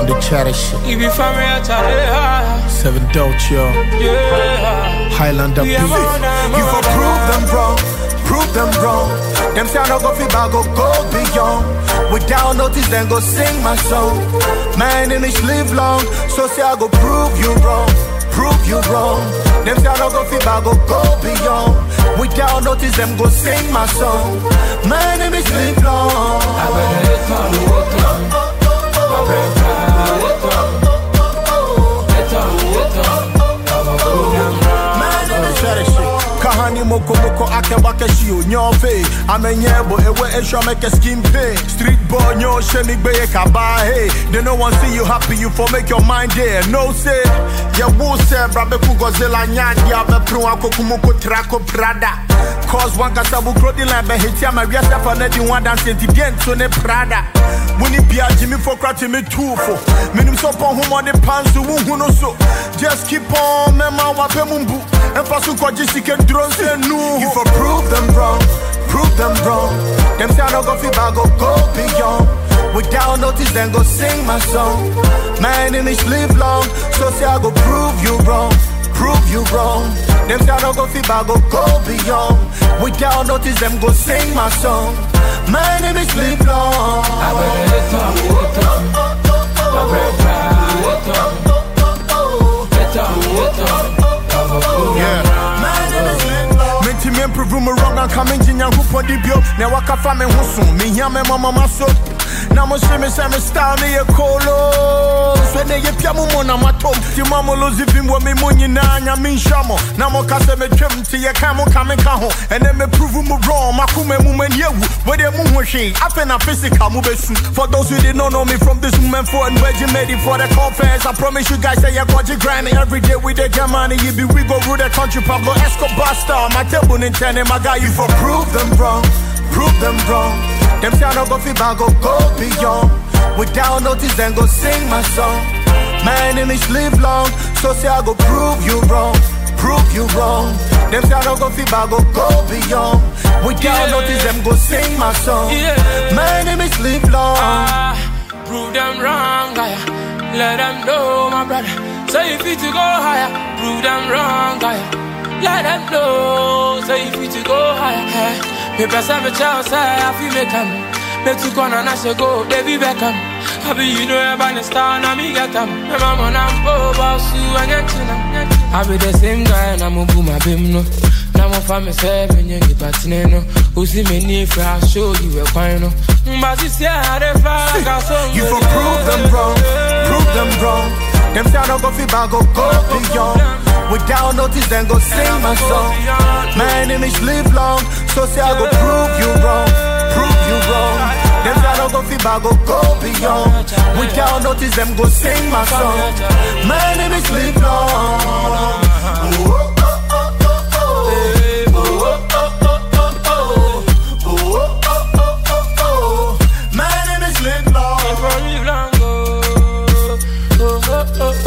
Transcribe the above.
on the chatter shit. You be from here, Charlie. 7 Dolce, Yeah. Highlander beat. You for prove them wrong, prove them wrong. Them say I no go fit bag go beyond. Without notice then go sing my song. My enemies live long, so say I go prove you wrong, prove you wrong. Them say I no go fit bag go beyond. Without notice them go sing my song. My enemies live long. I better let Kahani moko ake wakashi o nyofe amenyebo ewe esho make skin pay street boy nyo shemi gbeye kaba hey they no one see you happy you for make your mind there no say ya wo say brabe ku gozela nyadi abe pro akokumoko trako prada cause one kasa bu grodi line be hitia ma wiasa for na di one dance dent so ne prada muni bia jimi for krati me two for minim so pon ho money pants wu hu no so just keep on mema wa pe mumbu and for so kwaji sike drone say no you for prove them wrong them say I no go fit bag go beyond without notice then go sing my song my enemies live long so say I go prove you wrong them say I no go fit bag go beyond without notice them go sing my song my enemies live long me improve me wrong and come in Jinyangu for the bio. Now I can find me who me hear me mama so. Now mo see me say me style me a colo. So they ye piamu mo na matom. Ti mama lose if him me money na nya min shamo. Now mo ka say me twem ti ye kan mo come ka ho. And then me prove me wrong. Makume mu men yewu. Where they mu ho hwe. Afen na physical mu besu. For those who did not know me from this moment for and Reggie made it for the conference. I promise you guys say you got you grinding every day with the money. You be we go rule the country Pablo Escobar star. My table in ten my guy you for prove them wrong. Them say I no go fit bag go beyond without notice then go sing my song my enemies live long so say I go prove you wrong them say I no go fit bag go beyond without notice them go sing my song my enemies live long prove them wrong let them know my brother say if you to go higher prove them wrong let them know say if you to go higher me pass a child say I feel make them me to corner na she go baby Beckham I be you know about the star na me get them me mama na go boss you and I be the same guy na mo bu my bim no na mo fa me say me nyi patine no o si me ni if I show you a fine no but you say I dey far so you for prove them wrong them say I no go fit bag go beyond without notice then go sing my song my enemies live long so say I go prove you wrong them say I no go fit bag go beyond without notice them go sing my song my enemies live long my enemies live long